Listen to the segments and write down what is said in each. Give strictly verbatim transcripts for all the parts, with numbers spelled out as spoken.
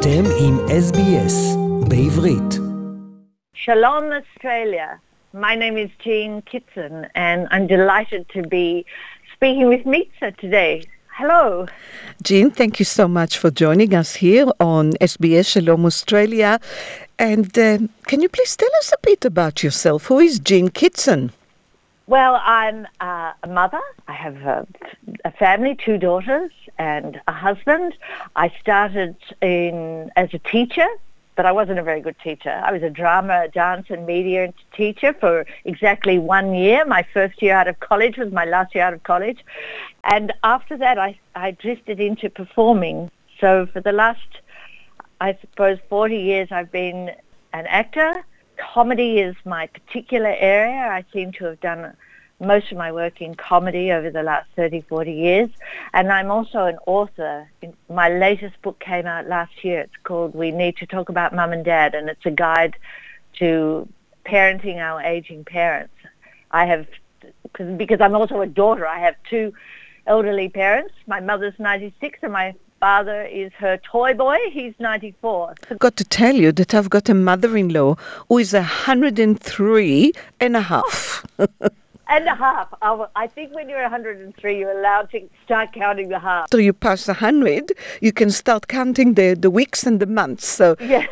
אתם עם אס בי אס בעברית. Shalom Australia. My name is Jean Kitson and I'm delighted to be speaking with Mitza today. Hello. Jean, thank you so much for joining us here on S B S Shalom Australia. And uh, can you please tell us a bit about yourself? Who is Jean Kitson? Well, I'm uh, a mother. I have a, a family, two daughters and a husband. I started in as a teacher, but I wasn't a very good teacher. I was a drama, dance and media teacher for exactly one year. My first year out of college was my last year out of college. And after that, I, I drifted into performing. So for the last, I suppose, forty years, I've been an actor. Comedy is my particular area. I seem to have done most of my work in comedy over the last thirty, forty years. And I'm also an author. My latest book came out last year. It's called We Need to Talk About Mum and Dad, and it's a guide to parenting our aging parents. I have, cause, because I'm also a daughter, I have two elderly parents. My mother's ninety-six and my father is her toy boy. He's ninety-four. I've got to tell you that I've got a mother-in-law who is one hundred three and a half. And a half. I think when you're one hundred three, you're allowed to start counting the half. After you pass one hundred, you can start counting the, the weeks and the months. So yeah.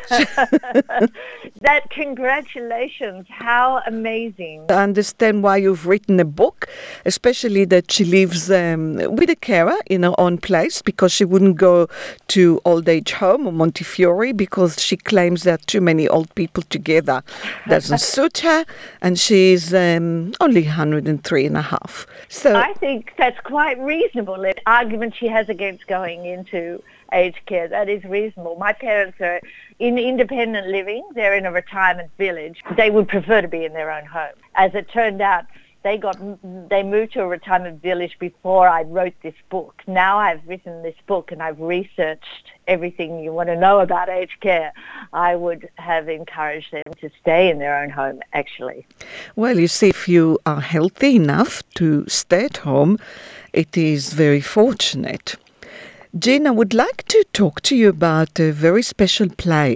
That, congratulations. How amazing. I understand why you've written a book, especially that she lives um, with a carer in her own place because she wouldn't go to old age home or Montefiore because she claims there are too many old people together. Doesn't suit her, and she's um, only one hundred three and a half. So I think that's quite reasonable. The argument she has against going into aged care, that is reasonable. My parents are in independent living. They're in a retirement village. They would prefer to be in their own home. As it turned out, they got they moved to a retirement village before I wrote this book. Now I've written this book and I've researched everything you want to know about aged care. I would have encouraged them to stay in their own home, actually. Well, you see, if you are healthy enough to stay at home, it is very fortunate. Jean, I would like to talk to you about a very special play,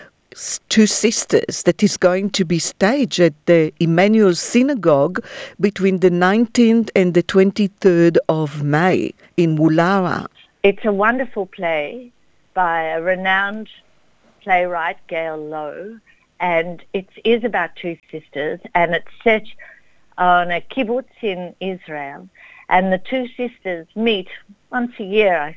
Two Sisters, that is going to be staged at the Emmanuel Synagogue between the nineteenth and the twenty-third of May in Woollahra. It's a wonderful play by a renowned playwright, Gail Lowe, and it is about two sisters, and it's set on a kibbutz in Israel, and the two sisters meet once a year, I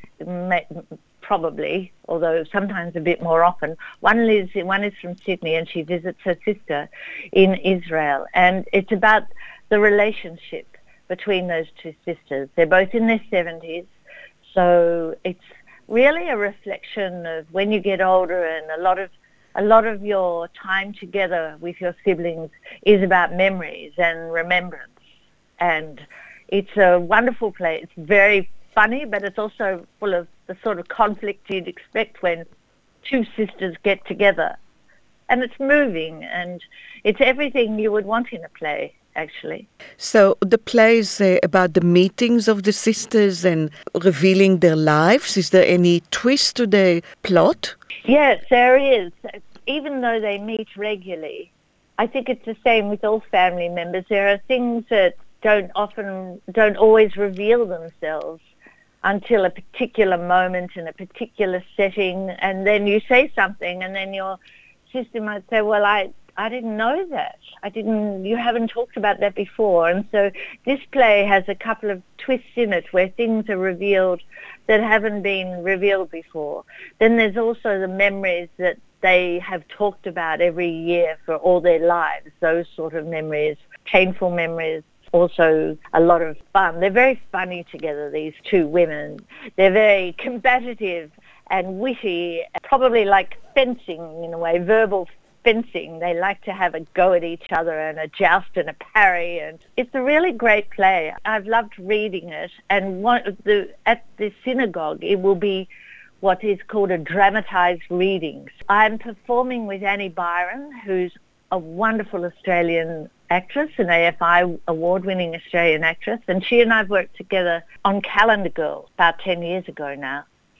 probably, although sometimes a bit more often. One lives, one is from Sydney, and she visits her sister in Israel, and it's about the relationship between those two sisters. They're both in their seventies, so it's really a reflection of when you get older, and a lot of a lot of your time together with your siblings is about memories and remembrance. And it's a wonderful play. It's very funny, but it's also full of the sort of conflict you'd expect when two sisters get together. And it's moving, and it's everything you would want in a play, actually. So the play is uh, about the meetings of the sisters and revealing their lives. Is there any twist to the plot? Yes, there is. Even though they meet regularly, I think it's the same with all family members. There are things that don't often, don't always reveal themselves until a particular moment in a particular setting, and then you say something, and then your sister might say, well, I, I didn't know that. I didn't, you haven't talked about that before. And so this play has a couple of twists in it where things are revealed that haven't been revealed before. Then there's also the memories that they have talked about every year for all their lives, those sort of memories, painful memories, also a lot of fun. They're very funny together, these two women. They're very combative and witty, probably like fencing in a way, verbal fencing. They like to have a go at each other and a joust and a parry, and it's a really great play. I've loved reading it, and one of the, at the synagogue it will be what is called a dramatized readings. I'm performing with Annie Byron, who's a wonderful Australian actress, an A F I award-winning Australian actress, and she and I have worked together on Calendar Girl about ten years ago now.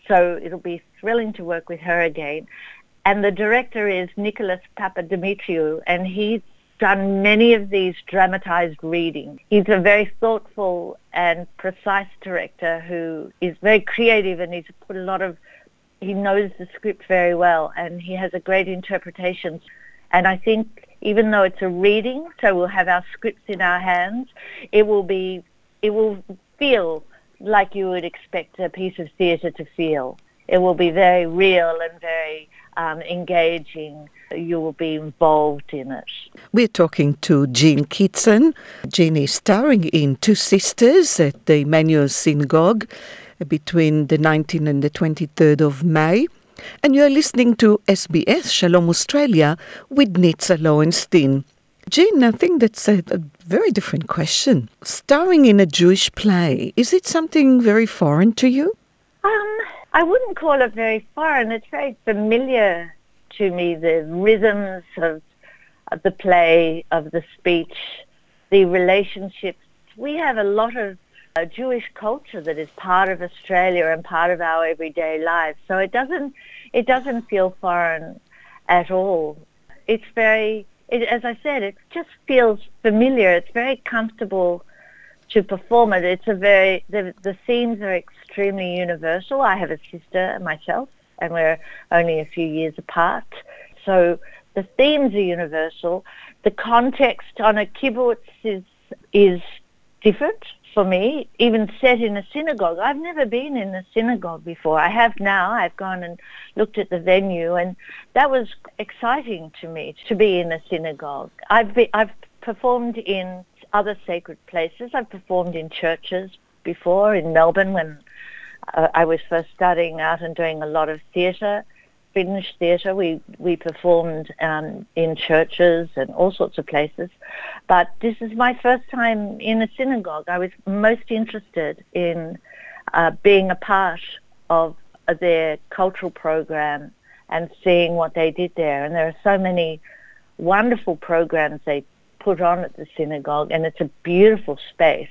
so it'll be thrilling to work with her again. And the director is Nicholas Papadimitriou, and he's done many of these dramatized readings. He's a very thoughtful and precise director who is very creative, and he's put a lot of, he knows the script very well, and he has a great interpretation. And I think even though it's a reading, so we'll have our scripts in our hands, it will be, it will feel like you would expect a piece of theatre to feel. It will be very real and very um, engaging. You will be involved in it. We're talking to Jean Kitson. Jean is starring in Two Sisters at the Emmanuel Synagogue between the nineteenth and the twenty-third of May. And you're listening to S B S Shalom Australia with Nitza Lowenstein. Jean, I think that's a, a very different question. Starring in a Jewish play, is it something very foreign to you? Um, I wouldn't call it very foreign. It's very familiar to me, the rhythms of, of the play, of the speech, the relationships. We have a lot of uh, Jewish culture that is part of Australia and part of our everyday lives. So it doesn't, it doesn't feel foreign at all. It's very, it, as I said, it just feels familiar. It's very comfortable to perform it. It's a very, the, the themes are extremely universal. I have a sister myself, and we're only a few years apart. So the themes are universal. The context on a kibbutz is, is different for me, even set in a synagogue. I've never been in a synagogue before. I have now. I've gone and looked at the venue, and that was exciting to me, to be in a synagogue. I've be, I've performed in other sacred places. I've performed in churches before, in Melbourne when uh, I was first starting out and doing a lot of theatre, Finnish theatre. We, we performed um, in churches and all sorts of places. But this is my first time in a synagogue. I was most interested in uh, being a part of their cultural program and seeing what they did there. And there are so many wonderful programs they put on at the synagogue, and it's a beautiful space.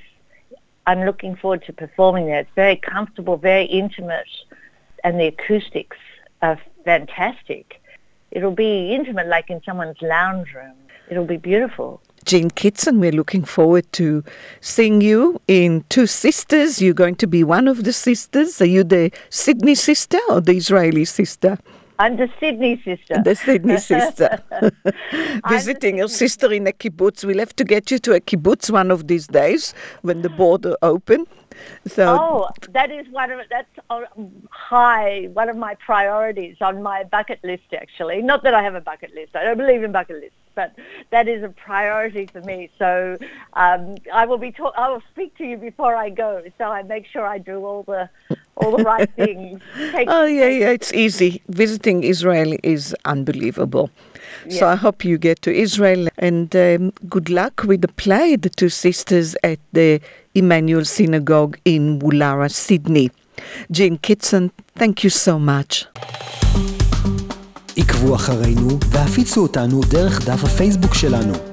I'm looking forward to performing there. It's very comfortable, very intimate, and the acoustics are fantastic. It'll be intimate like in someone's lounge room. It'll be beautiful. Jean Kitson, we're looking forward to seeing you in Two Sisters. You're going to be one of the sisters. Are you the Sydney sister or the Israeli sister? I'm the Sydney sister. The Sydney sister. Visiting your sister in a kibbutz. We'll have to get you to a kibbutz one of these days when the border open. So, oh, that is one of that's high, one of my priorities on my bucket list, actually. Not that I have a bucket list. I don't believe in bucket lists, but that is a priority for me. So um, I will be talk- I will speak to you before I go, so I make sure I do all the all the right things. Take, oh yeah, yeah, it's easy. Visiting Israel is unbelievable. Yeah. So I hope you get to Israel, and um, good luck with the play, The Two Sisters at the Emmanuel Synagogue in Woollahra, Sydney. Jean Kitson, thank you so much. עקבו אחרינו והפיצו אותנו דרך דף הפייסבוק שלנו.